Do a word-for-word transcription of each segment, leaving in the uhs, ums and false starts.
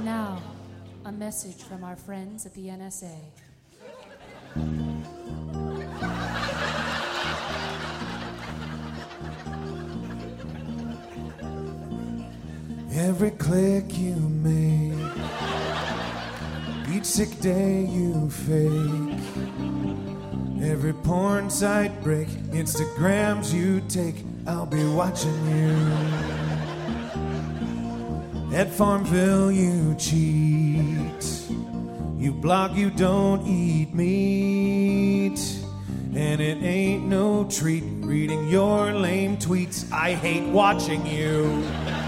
Now, a message from our friends at the N S A. Every click you make, each sick day you fake, every porn site break, Instagrams you take, I'll be watching you. At Farmville you cheat, you blog, you don't eat meat, and it ain't no treat reading your lame tweets. I hate watching you.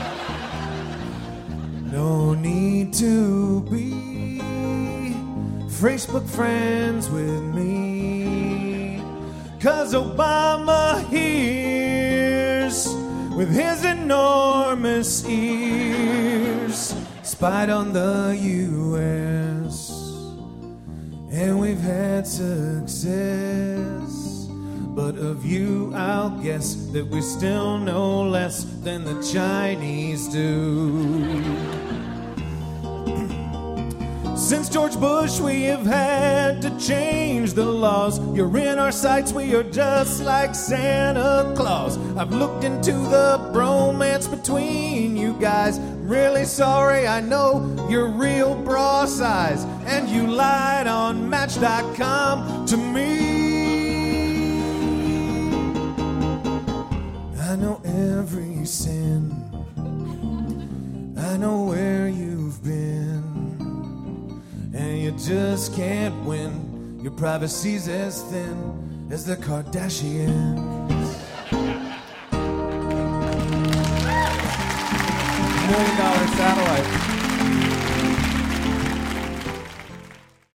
No need to be Facebook friends with me, 'cause Obama hears with his enormous ears, spied on the U S, and we've had success. But of you, I'll guess that we still know less than the Chinese do. Since George Bush, we have had to change the laws. You're in our sights, we are just like Santa Claus. I've looked into the bromance between you guys. I'm really sorry, I know you're real bra size, and you lied on Match dot com to me. I know every sin, I know where you've been, and you just can't win. Your privacy's as thin as the Kardashians. Million dollar satellite.